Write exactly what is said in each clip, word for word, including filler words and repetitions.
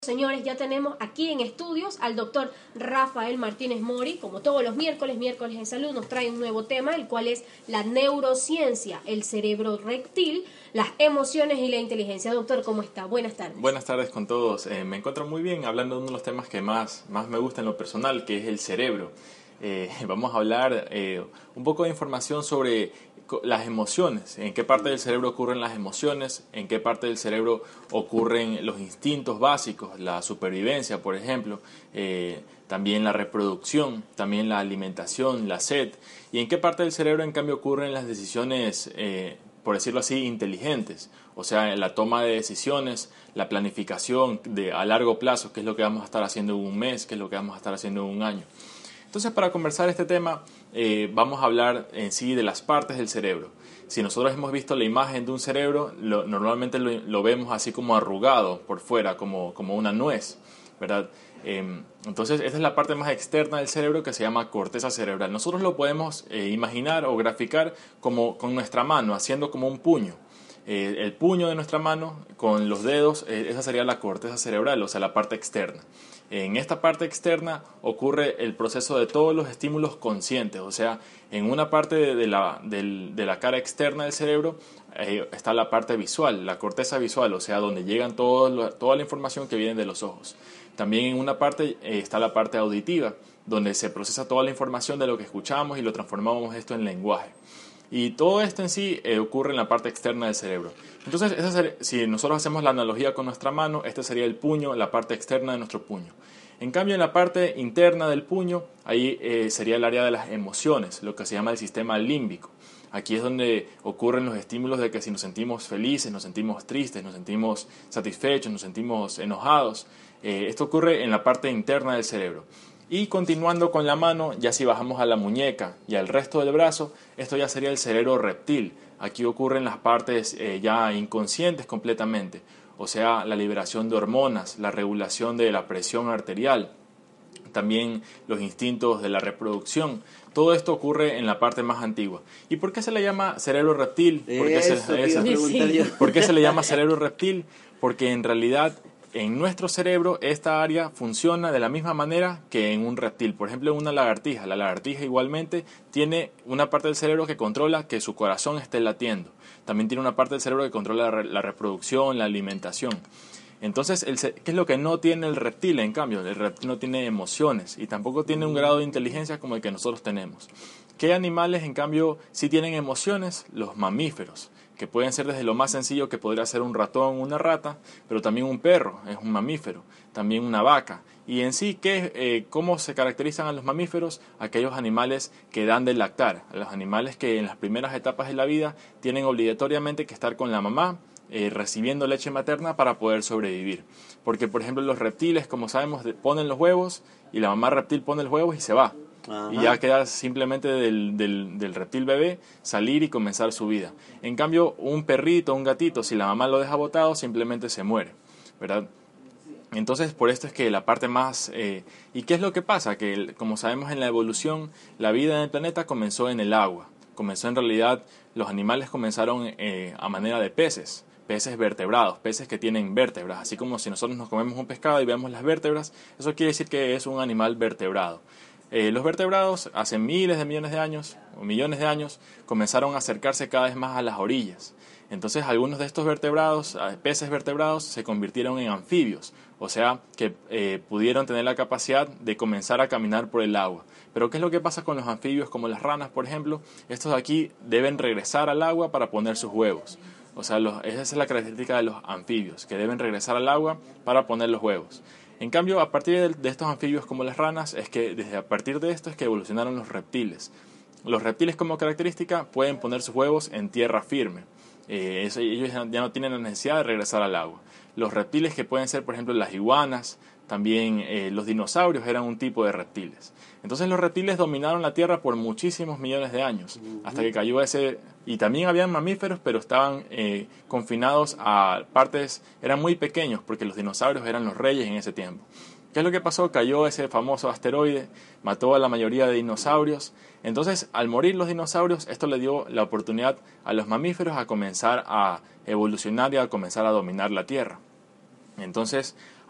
Señores, ya tenemos aquí en estudios al doctor Rafael Martínez Mori. Como todos los miércoles, miércoles de salud, nos trae un nuevo tema, el cual es la neurociencia, el cerebro reptil, las emociones y la inteligencia. Doctor, ¿cómo está? Buenas tardes. Buenas tardes con todos. Eh, me encuentro muy bien hablando de uno de los temas que más, más me gusta en lo personal, que es el cerebro. Eh, vamos a hablar eh, un poco de información sobre las emociones, en qué parte del cerebro ocurren las emociones, en qué parte del cerebro ocurren los instintos básicos, la supervivencia, por ejemplo, eh, también la reproducción, también la alimentación, la sed, y en qué parte del cerebro en cambio ocurren las decisiones, eh, por decirlo así, inteligentes, o sea, la toma de decisiones, la planificación de, a largo plazo, qué es lo que vamos a estar haciendo en un mes, qué es lo que vamos a estar haciendo en un año. Entonces, para conversar este tema, eh, vamos a hablar en sí de las partes del cerebro. Si nosotros hemos visto la imagen de un cerebro, lo, normalmente lo, lo vemos así como arrugado por fuera, como, como una nuez, ¿verdad? Eh, entonces, esta es la parte más externa del cerebro que se llama corteza cerebral. Nosotros lo podemos eh, imaginar o graficar como con nuestra mano, haciendo como un puño. Eh, el puño de nuestra mano con los dedos, eh, esa sería la corteza cerebral, o sea, la parte externa. En esta parte externa ocurre el proceso de todos los estímulos conscientes, o sea, en una parte de, de, la, de, de la cara externa del cerebro eh, está la parte visual, la corteza visual, o sea, donde llegan todo lo, toda la información que viene de los ojos. También en una parte eh, está la parte auditiva, donde se procesa toda la información de lo que escuchamos y lo transformamos esto en lenguaje. Y todo esto en sí eh, ocurre en la parte externa del cerebro. Entonces, esa sería, si nosotros hacemos la analogía con nuestra mano, este sería el puño, la parte externa de nuestro puño. En cambio, en la parte interna del puño, ahí eh, sería el área de las emociones, lo que se llama el sistema límbico. Aquí es donde ocurren los estímulos de que si nos sentimos felices, nos sentimos tristes, nos sentimos satisfechos, nos sentimos enojados. Eh, esto ocurre en la parte interna del cerebro. Y continuando con la mano, ya si bajamos a la muñeca y al resto del brazo, esto ya sería el cerebro reptil. Aquí ocurren las partes eh, ya inconscientes completamente, o sea, la liberación de hormonas, la regulación de la presión arterial, también los instintos de la reproducción. Todo esto ocurre en la parte más antigua. ¿Y por qué se le llama cerebro reptil? ¿Por qué, Eso, se, esa, sí. ¿Por qué se le llama cerebro reptil? Porque en realidad en nuestro cerebro esta área funciona de la misma manera que en un reptil. Por ejemplo, en una lagartija. La lagartija igualmente tiene una parte del cerebro que controla que su corazón esté latiendo. También tiene una parte del cerebro que controla la, la reproducción, la alimentación. Entonces, el, ¿qué es lo que no tiene el reptil? En cambio, el reptil no tiene emociones y tampoco tiene un grado de inteligencia como el que nosotros tenemos. ¿Qué animales, en cambio, sí tienen emociones? Los mamíferos, que pueden ser desde lo más sencillo que podría ser un ratón, una rata, pero también un perro es un mamífero, también una vaca. Y en sí, ¿qué, eh, ¿cómo se caracterizan a los mamíferos? Aquellos animales que dan de lactar, los animales que en las primeras etapas de la vida tienen obligatoriamente que estar con la mamá, Eh, recibiendo leche materna para poder sobrevivir. Porque, por ejemplo, los reptiles, como sabemos, ponen los huevos y la mamá reptil pone los huevos y se va. Ajá. Y ya queda simplemente del, del, del reptil bebé salir y comenzar su vida. En cambio, un perrito, un gatito, si la mamá lo deja botado, simplemente se muere, ¿verdad? Entonces, por esto es que la parte más... Eh, ¿Y qué es lo que pasa? Que, como sabemos en la evolución, la vida en el planeta comenzó en el agua. Comenzó en realidad, los animales comenzaron eh, a manera de peces. Peces vertebrados, peces que tienen vértebras, así como si nosotros nos comemos un pescado y vemos las vértebras, eso quiere decir que es un animal vertebrado. Eh, los vertebrados hace miles de millones de años, o millones de años, comenzaron a acercarse cada vez más a las orillas. Entonces algunos de estos vertebrados, peces vertebrados, se convirtieron en anfibios, o sea, que eh, pudieron tener la capacidad de comenzar a caminar por el agua. Pero ¿qué es lo que pasa con los anfibios como las ranas, por ejemplo? Estos de aquí deben regresar al agua para poner sus huevos. O sea, los, esa es la característica de los anfibios, que deben regresar al agua para poner los huevos. En cambio, a partir de, de estos anfibios como las ranas, es que desde a partir de esto es que evolucionaron los reptiles. Los reptiles como característica pueden poner sus huevos en tierra firme. Eh, eso, ellos ya no tienen la necesidad de regresar al agua. Los reptiles que pueden ser, por ejemplo, las iguanas, también eh, los dinosaurios eran un tipo de reptiles. Entonces los reptiles dominaron la Tierra por muchísimos millones de años, uh-huh. hasta que cayó ese... Y también habían mamíferos, pero estaban eh, confinados a partes... Eran muy pequeños, porque los dinosaurios eran los reyes en ese tiempo. ¿Qué es lo que pasó? Cayó ese famoso asteroide, mató a la mayoría de dinosaurios. Entonces, al morir los dinosaurios, esto le dio la oportunidad a los mamíferos a comenzar a evolucionar y a comenzar a dominar la Tierra. Entonces,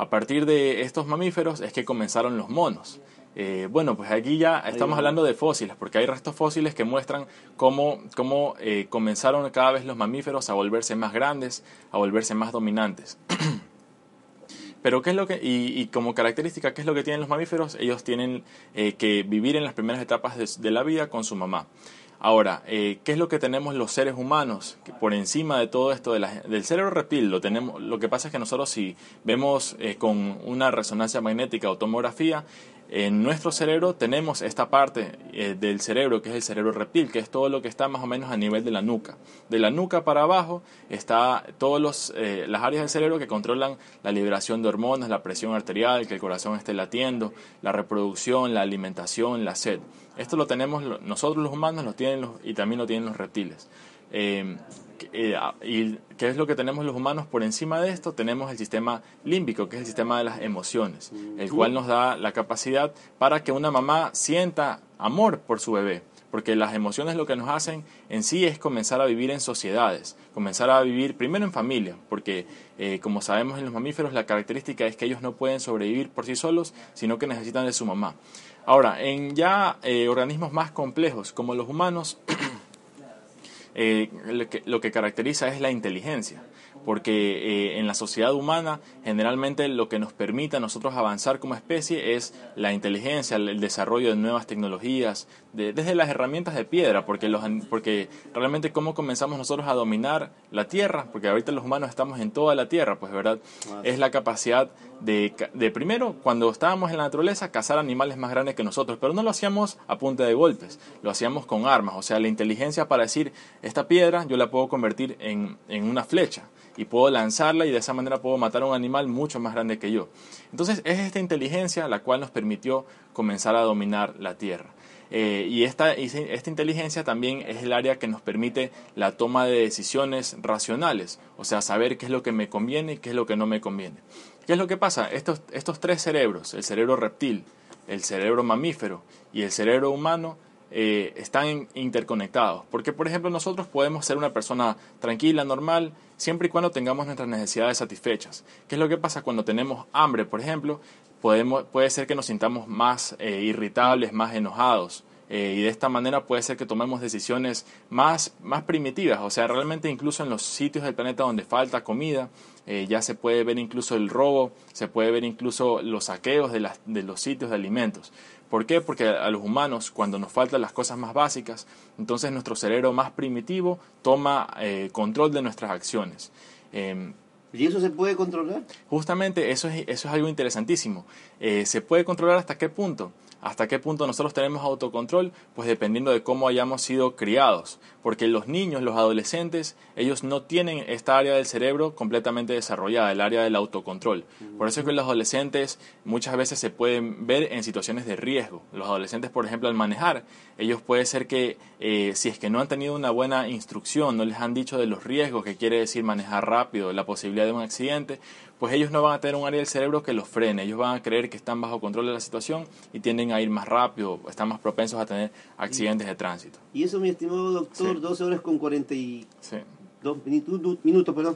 A partir de estos mamíferos es que comenzaron los monos. Eh, bueno, pues aquí ya estamos hablando de fósiles, porque hay restos fósiles que muestran cómo, cómo eh, comenzaron cada vez los mamíferos a volverse más grandes, a volverse más dominantes. Pero ¿qué es lo que, y, y como característica, ¿qué es lo que tienen los mamíferos? Ellos tienen eh, que vivir en las primeras etapas de, de la vida con su mamá. Ahora, eh, ¿qué es lo que tenemos los seres humanos? Que por encima de todo esto de la, del cerebro reptil, lo, tenemos, lo que pasa es que nosotros si vemos eh, con una resonancia magnética o tomografía, en nuestro cerebro tenemos esta parte eh, del cerebro que es el cerebro reptil, que es todo lo que está más o menos a nivel de la nuca. De la nuca para abajo está todas eh, las áreas del cerebro que controlan la liberación de hormonas, la presión arterial, que el corazón esté latiendo, la reproducción, la alimentación, la sed. Esto lo tenemos nosotros los humanos lo tienen los, y también lo tienen los reptiles. Eh, eh, ¿Y qué es lo que tenemos los humanos? Por encima de esto tenemos el sistema límbico, que es el sistema de las emociones, el cual nos da la capacidad para que una mamá sienta amor por su bebé, porque las emociones lo que nos hacen en sí es comenzar a vivir en sociedades, comenzar a vivir primero en familia, porque eh, como sabemos en los mamíferos la característica es que ellos no pueden sobrevivir por sí solos, sino que necesitan de su mamá. Ahora, en ya eh, organismos más complejos como los humanos, eh, lo, que, lo que caracteriza es la inteligencia, porque eh, en la sociedad humana generalmente lo que nos permite a nosotros avanzar como especie es la inteligencia, el, el desarrollo de nuevas tecnologías, de, desde las herramientas de piedra, porque, los, porque realmente cómo comenzamos nosotros a dominar la tierra, porque ahorita los humanos estamos en toda la tierra, pues verdad, es la capacidad de, de primero, cuando estábamos en la naturaleza, cazar animales más grandes que nosotros, pero no lo hacíamos a punta de golpes, lo hacíamos con armas, o sea, la inteligencia para decir, esta piedra yo la puedo convertir en, en una flecha, y puedo lanzarla y de esa manera puedo matar a un animal mucho más grande que yo. Entonces es esta inteligencia la cual nos permitió comenzar a dominar la tierra. Eh, y esta, esta inteligencia también es el área que nos permite la toma de decisiones racionales, o sea, saber qué es lo que me conviene y qué es lo que no me conviene. ¿Qué es lo que pasa? Estos, estos tres cerebros, el cerebro reptil, el cerebro mamífero y el cerebro humano, Eh, están interconectados, porque por ejemplo nosotros podemos ser una persona tranquila, normal, siempre y cuando tengamos nuestras necesidades satisfechas. ¿Qué es lo que pasa cuando tenemos hambre, por ejemplo? Podemos, puede ser que nos sintamos más eh, irritables, más enojados, eh, y de esta manera puede ser que tomemos decisiones más, más primitivas, o sea, realmente incluso en los sitios del planeta donde falta comida, eh, ya se puede ver incluso el robo, se puede ver incluso los saqueos de, las, de los sitios de alimentos. ¿Por qué? Porque a los humanos, cuando nos faltan las cosas más básicas, entonces nuestro cerebro más primitivo toma eh, control de nuestras acciones. Eh, ¿Y eso se puede controlar? Justamente eso es, eso es algo interesantísimo. Eh, ¿Se puede controlar hasta qué punto? ¿Hasta qué punto nosotros tenemos autocontrol? Pues dependiendo de cómo hayamos sido criados. Porque los niños, los adolescentes, ellos no tienen esta área del cerebro completamente desarrollada, el área del autocontrol. Por eso es que los adolescentes muchas veces se pueden ver en situaciones de riesgo. Los adolescentes, por ejemplo, al manejar, ellos puede ser que eh, si es que no han tenido una buena instrucción, no les han dicho de los riesgos, que quiere decir manejar rápido, la posibilidad de un accidente, pues ellos no van a tener un área del cerebro que los frene, ellos van a creer que están bajo control de la situación y tienden a ir más rápido, están más propensos a tener accidentes de tránsito. Y eso, mi estimado doctor, Sí. doce horas con cuarenta y dos Sí. minutos, minutos, perdón.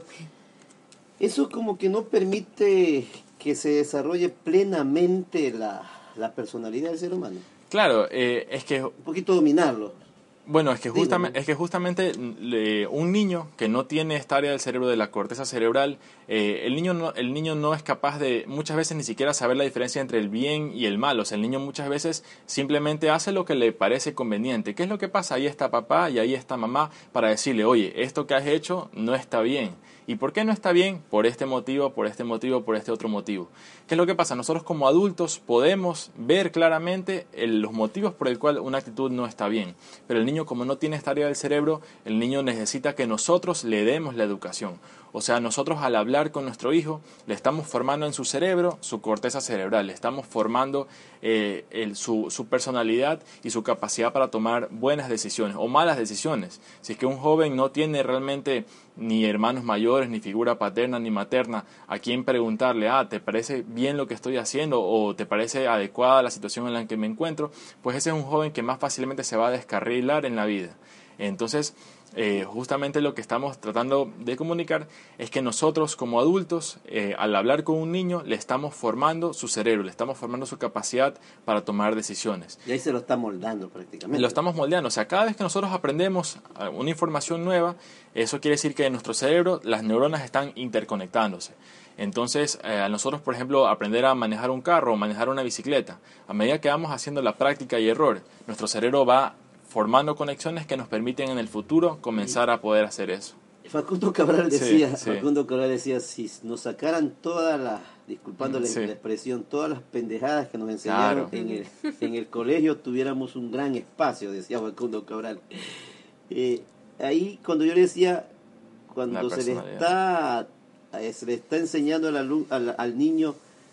Eso como que no permite que se desarrolle plenamente la, la personalidad del ser humano. Claro, eh, es que... Un poquito dominarlo. Bueno, es que, Digo, justamente, ¿no? es que justamente le, un niño que no tiene esta área del cerebro de la corteza cerebral, eh, el, niño no, el niño no es capaz de muchas veces ni siquiera saber la diferencia entre el bien y el mal. O sea, el niño muchas veces simplemente hace lo que le parece conveniente. ¿Qué es lo que pasa? Ahí está papá y ahí está mamá para decirle, oye, esto que has hecho no está bien. ¿Y por qué no está bien? Por este motivo, por este motivo, por este otro motivo. ¿Qué es lo que pasa? Nosotros como adultos podemos ver claramente el, los motivos por el cual una actitud no está bien. Pero el niño, como no tiene esta área del cerebro, el niño necesita que nosotros le demos la educación. O sea, nosotros al hablar con nuestro hijo, le estamos formando en su cerebro su corteza cerebral, le estamos formando eh, el, su, su personalidad y su capacidad para tomar buenas decisiones o malas decisiones. Si es que un joven no tiene realmente ni hermanos mayores, ni figura paterna, ni materna, a quien preguntarle, ah, ¿te parece bien lo que estoy haciendo? ¿O te parece adecuada la situación en la que me encuentro? Pues ese es un joven que más fácilmente se va a descarrilar en la vida. Entonces, Eh, justamente lo que estamos tratando de comunicar es que nosotros como adultos, eh, al hablar con un niño, le estamos formando su cerebro, le estamos formando su capacidad para tomar decisiones. Y ahí se lo está moldando prácticamente. Lo estamos moldeando, o sea, cada vez que nosotros aprendemos una información nueva, eso quiere decir que en nuestro cerebro las neuronas están interconectándose. Entonces, eh, a nosotros, por ejemplo, aprender a manejar un carro o manejar una bicicleta, a medida que vamos haciendo la práctica y error, nuestro cerebro va formando conexiones que nos permiten en el futuro comenzar a poder hacer eso. Facundo Cabral decía, sí, sí. Facundo Cabral decía, si nos sacaran todas las, disculpándole sí. la expresión, todas las pendejadas que nos enseñaron Claro. en el, en el colegio, tuviéramos un gran espacio, decía Facundo Cabral. Eh, ahí cuando yo le decía, cuando se le está eh, se le está enseñando al, alu- al, al niño,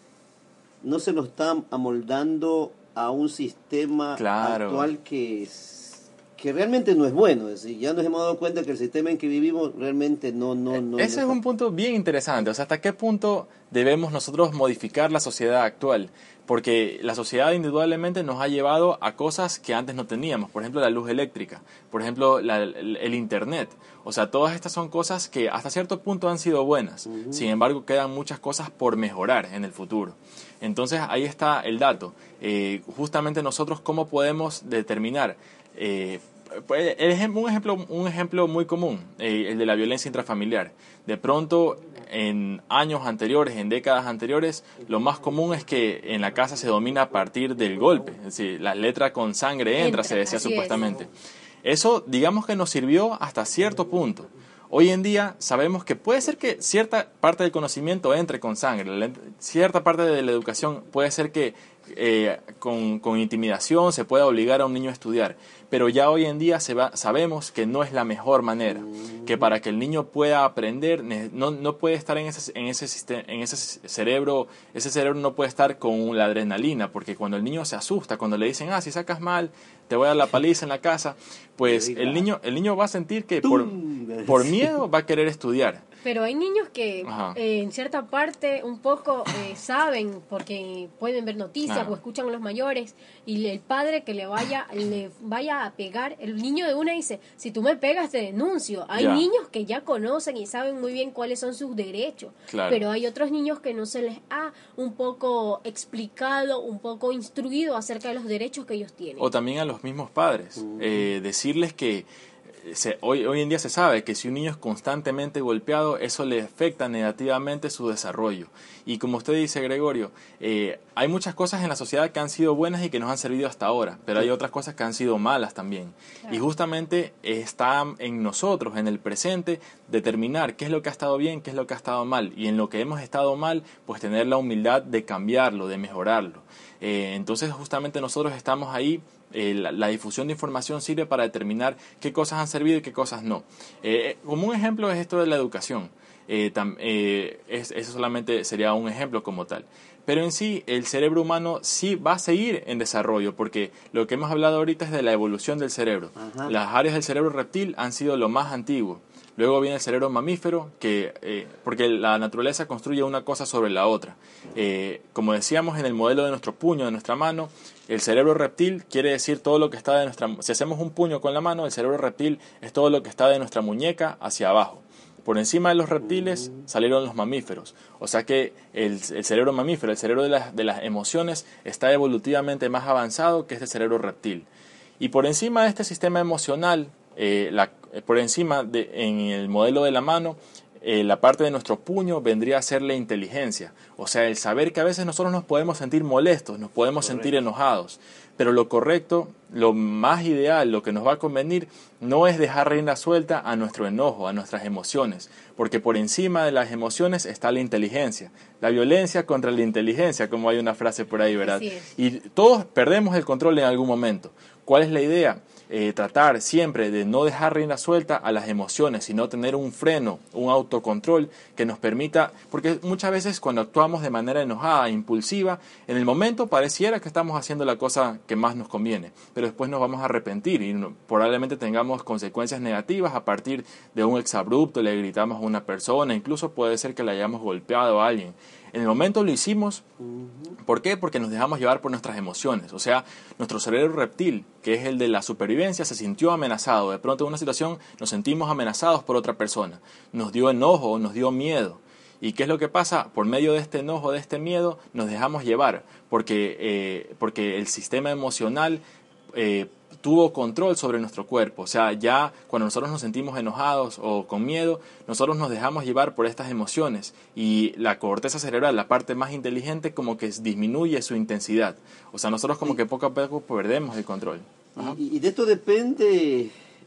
no se lo está amoldando a un sistema Claro. actual que es que realmente no es bueno, es decir, ya nos hemos dado cuenta que el sistema en que vivimos realmente no... no, no Ese no es un punto bien interesante, o sea, ¿hasta qué punto debemos nosotros modificar la sociedad actual? Porque la sociedad indudablemente nos ha llevado a cosas que antes no teníamos, por ejemplo la luz eléctrica, por ejemplo la, el, el internet, o sea, todas estas son cosas que hasta cierto punto han sido buenas, uh-huh. Sin embargo quedan muchas cosas por mejorar en el futuro. Entonces ahí está el dato, eh, justamente nosotros cómo podemos determinar... Eh, un ejemplo, un ejemplo muy común, eh, el de la violencia intrafamiliar. De pronto, en años anteriores, en décadas anteriores, lo más común es que en la casa se domina a partir del golpe. Es decir, la letra con sangre entra, entra se decía supuestamente. Es. Eso, digamos que nos sirvió hasta cierto punto. Hoy en día sabemos que puede ser que cierta parte del conocimiento entre con sangre, cierta parte de la educación puede ser que eh, con, con intimidación se pueda obligar a un niño a estudiar, pero ya hoy en día se va, sabemos que no es la mejor manera, que para que el niño pueda aprender no, no puede estar en ese, en, ese sistema, en ese cerebro, ese cerebro no puede estar con la adrenalina, porque cuando el niño se asusta, cuando le dicen, ah, si sacas mal, te voy a dar la paliza en la casa, pues el niño, el niño va a sentir que por, por miedo va a querer estudiar. Pero hay niños que eh, en cierta parte un poco eh, saben, porque pueden ver noticias claro. o escuchan a los mayores, y el padre que le vaya le vaya a pegar, el niño de una dice, si tú me pegas te denuncio. Hay ya. niños que ya conocen y saben muy bien cuáles son sus derechos, claro. pero hay otros niños que no se les ha un poco explicado, un poco instruido acerca de los derechos que ellos tienen. O también a los mismos padres, uh-huh. eh, decirles que Se, hoy, hoy en día se sabe que si un niño es constantemente golpeado, eso le afecta negativamente su desarrollo. Y como usted dice, Gregorio, eh, hay muchas cosas en la sociedad que han sido buenas y que nos han servido hasta ahora, pero hay otras cosas que han sido malas también. Claro. Y justamente está en nosotros, en el presente, determinar qué es lo que ha estado bien, qué es lo que ha estado mal. Y en lo que hemos estado mal, pues tener la humildad de cambiarlo, de mejorarlo. Eh, entonces justamente nosotros estamos ahí. Eh, la, la difusión de información sirve para determinar qué cosas han servido y qué cosas no. Eh, como un ejemplo es esto de la educación. Eh, tam, eh, es, eso solamente sería un ejemplo como tal. Pero en sí, el cerebro humano sí va a seguir en desarrollo, porque lo que hemos hablado ahorita es de la evolución del cerebro. Ajá. Las áreas del cerebro reptil han sido lo más antiguo. Luego viene el cerebro mamífero, que, eh, porque la naturaleza construye una cosa sobre la otra. Eh, como decíamos en el modelo de nuestro puño, de nuestra mano, el cerebro reptil quiere decir todo lo que está de nuestra... Si hacemos un puño con la mano, el cerebro reptil es todo lo que está de nuestra muñeca hacia abajo. Por encima de los reptiles salieron los mamíferos. O sea que el, el cerebro mamífero, el cerebro de las, de las emociones, está evolutivamente más avanzado que este cerebro reptil. Y por encima de este sistema emocional, eh, la, por encima de, en el modelo de la mano, eh, la parte de nuestro puño vendría a ser la inteligencia. O sea, el saber que a veces nosotros nos podemos sentir molestos, nos podemos Correcto. sentir enojados. Pero lo correcto, lo más ideal, lo que nos va a convenir, no es dejar rienda suelta a nuestro enojo, a nuestras emociones, porque por encima de las emociones está la inteligencia. La violencia contra la inteligencia, como hay una frase por ahí, ¿verdad? Y todos perdemos el control en algún momento. ¿Cuál es la idea? Eh, tratar siempre de no dejar rienda suelta a las emociones, sino tener un freno, un autocontrol que nos permita, porque muchas veces cuando actuamos de manera enojada, impulsiva, en el momento pareciera que estamos haciendo la cosa que más nos conviene, pero después nos vamos a arrepentir y no, probablemente tengamos consecuencias negativas a partir de un exabrupto, le gritamos a una persona, incluso puede ser que le hayamos golpeado a alguien. En el momento lo hicimos, ¿Por qué? Porque nos dejamos llevar por nuestras emociones. O sea, nuestro cerebro reptil, que es el de la supervivencia, se sintió amenazado. De pronto en una situación nos sentimos amenazados por otra persona. Nos dio enojo, nos dio miedo. ¿Y qué es lo que pasa? Por medio de este enojo, de este miedo, nos dejamos llevar. Porque, eh, porque el sistema emocional eh, tuvo control sobre nuestro cuerpo. O sea, ya cuando nosotros nos sentimos enojados o con miedo, nosotros nos dejamos llevar por estas emociones y la corteza cerebral, la parte más inteligente, como que disminuye su intensidad. O sea, nosotros como que poco a poco perdemos el control. Y, y de esto depende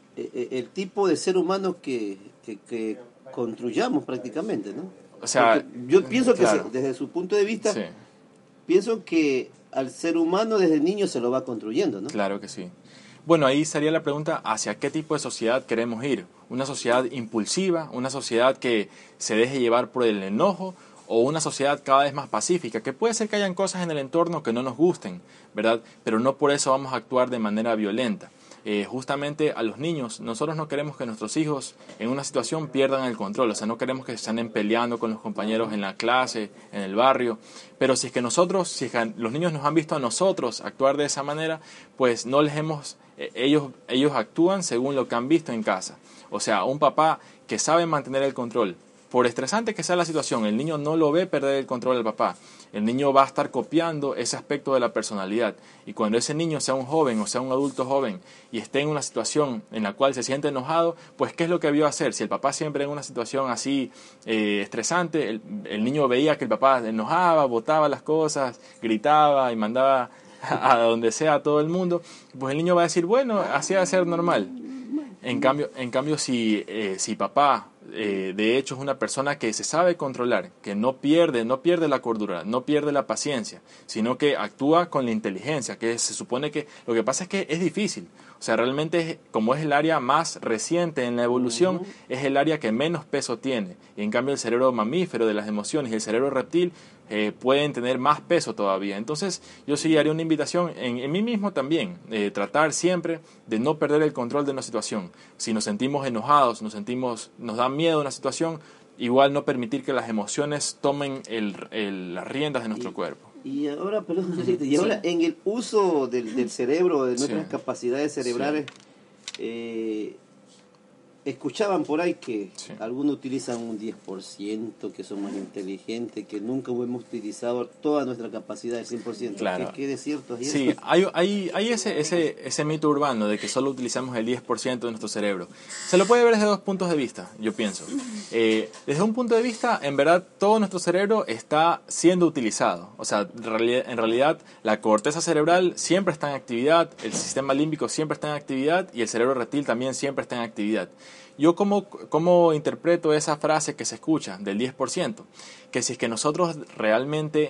el tipo de ser humano que, que, que construyamos prácticamente, ¿no? O sea, porque yo pienso que claro. se, desde su punto de vista, Sí. pienso que al ser humano desde niño se lo va construyendo, ¿no? Claro que sí. Bueno, ahí sería la pregunta, ¿hacia qué tipo de sociedad queremos ir? ¿Una sociedad impulsiva? ¿Una sociedad que se deje llevar por el enojo? ¿O una sociedad cada vez más pacífica? Que puede ser que hayan cosas en el entorno que no nos gusten, ¿verdad? Pero no por eso vamos a actuar de manera violenta. Eh, justamente a los niños, nosotros no queremos que nuestros hijos en una situación pierdan el control, o sea, no queremos que se estén peleando con los compañeros en la clase, en el barrio, pero si es que nosotros, si es que los niños nos han visto a nosotros actuar de esa manera, pues no les hemos, eh, ellos, ellos actúan según lo que han visto en casa. O sea, un papá que sabe mantener el control, por estresante que sea la situación, el niño no lo ve perder el control del papá. El niño va a estar copiando ese aspecto de la personalidad. Y cuando ese niño sea un joven o sea un adulto joven y esté en una situación en la cual se siente enojado, pues ¿qué es lo que vio hacer? Si el papá siempre en una situación así eh, estresante, el, el niño veía que el papá enojaba, botaba las cosas, gritaba y mandaba a, a donde sea a todo el mundo, pues el niño va a decir, bueno, así va a ser normal. En cambio, en cambio si, eh, si papá eh, de hecho es una persona que se sabe controlar, que no pierde, no pierde la cordura, no pierde la paciencia, sino que actúa con la inteligencia, que se supone que lo que pasa es que es difícil. O sea, realmente como es el área más reciente en la evolución, uh-huh. es el área que menos peso tiene. Y en cambio el cerebro mamífero de las emociones y el cerebro reptil eh, pueden tener más peso todavía. Entonces yo sí haría una invitación en, en mí mismo también, eh, tratar siempre de no perder el control de una situación. Si nos sentimos enojados, nos sentimos, nos da miedo una situación, igual no permitir que las emociones tomen el, el, las riendas de nuestro y, cuerpo. Y ahora, perdón, y ahora sí. en el uso del, del cerebro, de nuestras sí. capacidades cerebrales, sí. eh, escuchaban por ahí que sí. algunos utilizan un diez por ciento, que son más inteligentes, que nunca hemos utilizado toda nuestra capacidad del cien por ciento. Claro. ¿Qué es cierto? Sí, hay, hay, hay ese, ese, ese mito urbano de que solo utilizamos el diez por ciento de nuestro cerebro. Se lo puede ver desde dos puntos de vista, yo pienso. Eh, desde un punto de vista, en verdad, todo nuestro cerebro está siendo utilizado. O sea, en realidad, la corteza cerebral siempre está en actividad, el sistema límbico siempre está en actividad y el cerebro reptil también siempre está en actividad. Yo cómo, cómo interpreto esa frase que se escucha del diez por ciento, que si es que nosotros realmente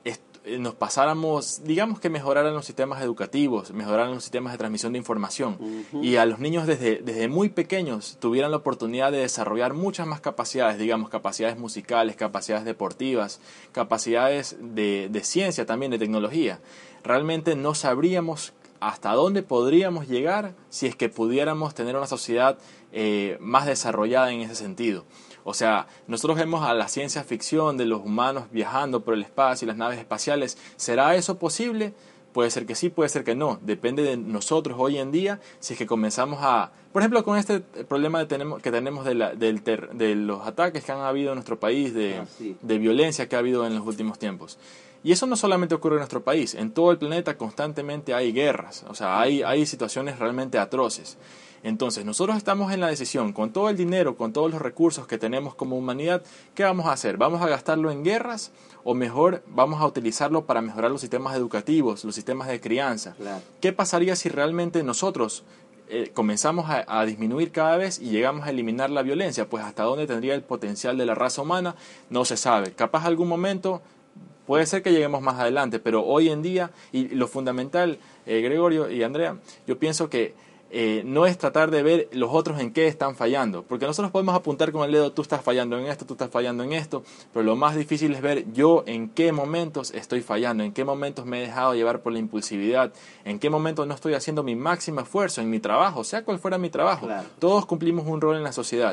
nos pasáramos, digamos que mejoraran los sistemas educativos, mejoraran los sistemas de transmisión de información uh-huh. y a los niños desde, desde muy pequeños tuvieran la oportunidad de desarrollar muchas más capacidades, digamos capacidades musicales, capacidades deportivas, capacidades de, de ciencia también, de tecnología, realmente no sabríamos hasta dónde podríamos llegar si es que pudiéramos tener una sociedad eh, más desarrollada en ese sentido. O sea, nosotros vemos a la ciencia ficción de los humanos viajando por el espacio y las naves espaciales. ¿Será eso posible? Puede ser que sí, puede ser que no. Depende de nosotros hoy en día si es que comenzamos a... Por ejemplo, con este problema de tenemos, que tenemos de, la, del ter, de los ataques que han habido en nuestro país, de, ah, sí. de violencia que ha habido en los últimos tiempos. Y eso no solamente ocurre en nuestro país. En todo el planeta constantemente hay guerras. O sea, hay, hay situaciones realmente atroces. Entonces, nosotros estamos en la decisión, con todo el dinero, con todos los recursos que tenemos como humanidad, ¿qué vamos a hacer? ¿Vamos a gastarlo en guerras o mejor vamos a utilizarlo para mejorar los sistemas educativos, los sistemas de crianza? Claro. ¿Qué pasaría si realmente nosotros eh, comenzamos a, a disminuir cada vez y llegamos a eliminar la violencia? Pues hasta dónde tendría el potencial de la raza humana no se sabe. Capaz algún momento... Puede ser que lleguemos más adelante, pero hoy en día, y lo fundamental, eh, Gregorio y Andrea, yo pienso que eh, no es tratar de ver los otros en qué están fallando, porque nosotros podemos apuntar con el dedo, tú estás fallando en esto, tú estás fallando en esto, pero lo más difícil es ver yo en qué momentos estoy fallando, en qué momentos me he dejado llevar por la impulsividad, en qué momentos no estoy haciendo mi máximo esfuerzo en mi trabajo, sea cual fuera mi trabajo. Claro. Todos cumplimos un rol en la sociedad.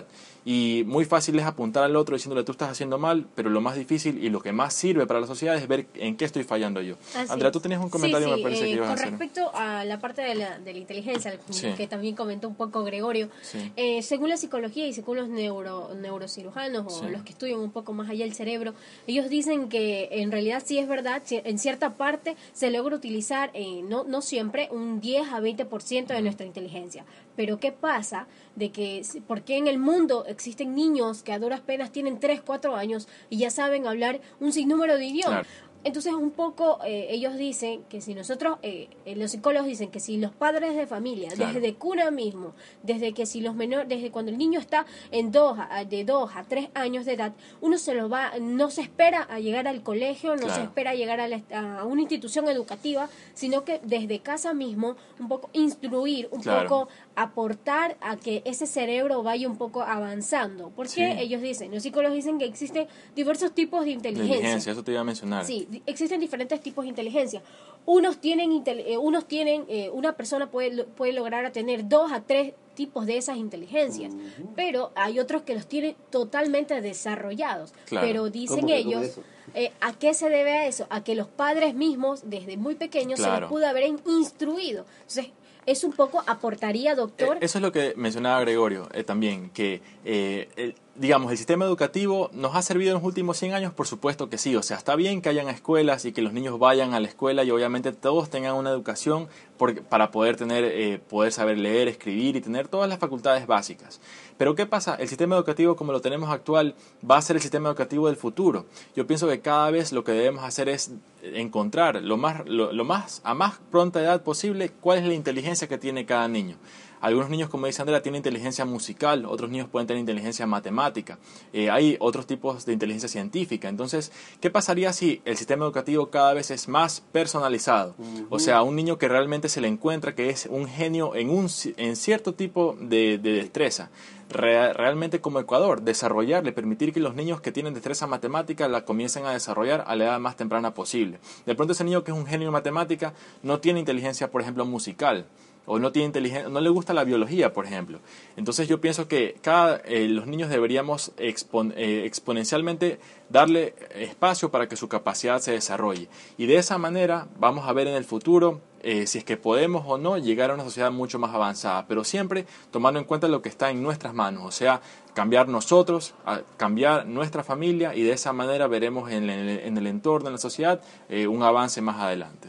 y muy fácil es apuntar al otro diciéndole tú estás haciendo mal, pero lo más difícil y lo que más sirve para la sociedad es ver en qué estoy fallando yo. Así Andrea, es. tú tenías un comentario, sí, sí, me parece eh, que ibas a con hacer. respecto a la parte de la, de la inteligencia, Sí. que también comentó un poco Gregorio, Sí. eh, según la psicología y según los neuro, neurocirujanos o Sí. los que estudian un poco más allá el cerebro, ellos dicen que en realidad sí es verdad, en cierta parte se logra utilizar, eh, no, no siempre, un diez a veinte por ciento de nuestra inteligencia. Pero ¿qué pasa? De que, ¿por qué en el mundo existen niños que a duras penas tienen tres, cuatro años y ya saben hablar un sinnúmero de idiomas? Claro. Entonces, un poco, eh, ellos dicen que si nosotros, eh, los psicólogos dicen que si los padres de familia, Claro. desde cuna mismo, desde que si los menores, desde cuando el niño está en dos, a, de dos a tres años de edad, uno se lo va, no se espera a llegar al colegio, no Claro. se espera a llegar a, la, a una institución educativa, sino que desde casa mismo, un poco instruir, un Claro. poco aportar a que ese cerebro vaya un poco avanzando. Porque Sí. ellos dicen, los psicólogos dicen que existen diversos tipos de inteligencia. Inteligencia, eso te iba a mencionar. Sí, di- existen diferentes tipos de inteligencia. Unos tienen, intel- eh, unos tienen, eh, una persona puede, lo- puede lograr a tener dos a tres tipos de esas inteligencias, Ujú. pero hay otros que los tienen totalmente desarrollados. Claro. Pero dicen ¿Cómo que- ellos, cómo eso? eh, ¿a qué se debe a eso? A que los padres mismos, desde muy pequeños, se Claro. les pudo haber instruido. Entonces, eso un poco aportaría, doctor. Eh, Eso es lo que mencionaba Gregorio eh, también, que eh, el- digamos, el sistema educativo nos ha servido en los últimos cien años, por supuesto que sí. O sea, está bien que hayan escuelas y que los niños vayan a la escuela y obviamente todos tengan una educación por- para poder tener, eh, poder saber leer, escribir y tener todas las facultades básicas. Pero ¿qué pasa? El sistema educativo como lo tenemos actual va a ser el sistema educativo del futuro. Yo pienso que cada vez lo que debemos hacer es encontrar lo más, lo, lo más a más pronta edad posible cuál es la inteligencia que tiene cada niño. Algunos niños, como dice Andrea, tienen inteligencia musical, otros niños pueden tener inteligencia matemática, eh, hay otros tipos de inteligencia científica. Entonces, ¿qué pasaría si el sistema educativo cada vez es más personalizado? Uh-huh. O sea, un niño que realmente se le encuentra que es un genio en, un, en cierto tipo de, de destreza. Real, realmente como Ecuador, desarrollarle, permitir que los niños que tienen destreza matemática la comiencen a desarrollar a la edad más temprana posible. De pronto ese niño que es un genio en matemática no tiene inteligencia, por ejemplo, musical, o no tiene inteligencia, no le gusta la biología, por ejemplo. Entonces yo pienso que cada eh, los niños deberíamos expon, eh, exponencialmente darle espacio para que su capacidad se desarrolle. Y de esa manera vamos a ver en el futuro eh, si es que podemos o no llegar a una sociedad mucho más avanzada, pero siempre tomando en cuenta lo que está en nuestras manos, o sea, cambiar nosotros, a cambiar nuestra familia, y de esa manera veremos en el, en el entorno, en la sociedad, eh, un avance más adelante.